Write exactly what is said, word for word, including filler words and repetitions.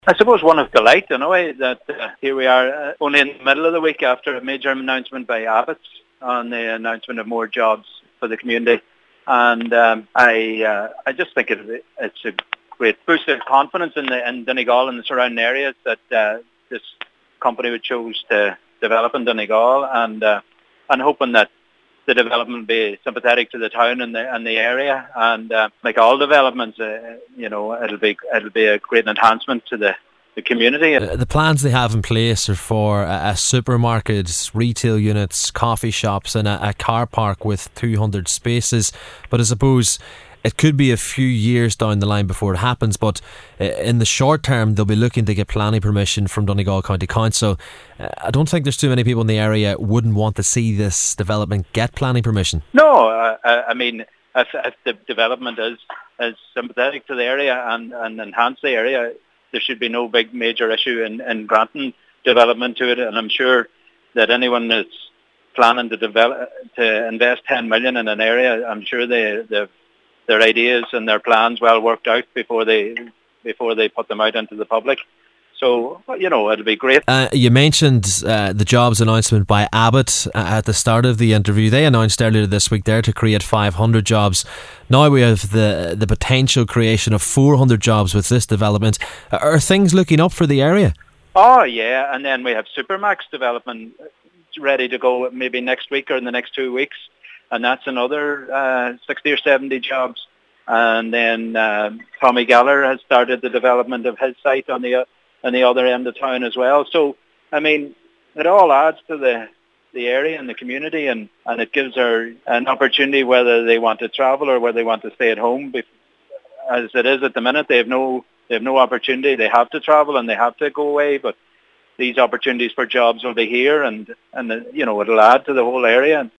I suppose one of delight in a way that uh, here we are uh, only in the middle of the week after a major announcement by Abbott on the announcement of more jobs for the community. And um, I uh, I just think it, it's a great boost of confidence in, the, in Donegal and the surrounding areas that uh, this company would choose to develop in Donegal, and uh, and hoping that the development will be sympathetic to the town and the and the area, and uh, like all developments, uh, you know, it'll be it'll be a great enhancement to the, the community. Uh, the plans they have in place are for a, a supermarket, retail units, coffee shops, and a, a car park with two hundred spaces. But I suppose it could be a few years down the line before it happens, but in the short term they'll be looking to get planning permission from Donegal County Council. I don't think there's too many people in the area wouldn't want to see this development get planning permission. No, uh, I mean, if, if the development is, is sympathetic to the area and, and enhance the area, there should be no big major issue in, in granting development to it. And I'm sure that anyone that's planning to develop to invest ten million in an area, I'm sure they they've their ideas and their plans well worked out before they before they put them out into the public. So, you know, it'll be great. Uh, you mentioned uh, the jobs announcement by Abbott uh, at the start of the interview. They announced earlier this week there to create five hundred jobs. Now we have the the potential creation of four hundred jobs with this development. Are things looking up for the area? Oh, yeah. And then we have Supermax development ready to go maybe next week or in the next two weeks. And that's another uh, sixty or seventy jobs. And then uh, Tommy Geller has started the development of his site on the uh, on the other end of town as well. So, I mean, it all adds to the the area and the community, and, and it gives her an opportunity whether they want to travel or whether they want to stay at home. As it is at the minute, they have no they have no opportunity. They have to travel and they have to go away, but these opportunities for jobs will be here, and and you know, it'll add to the whole area.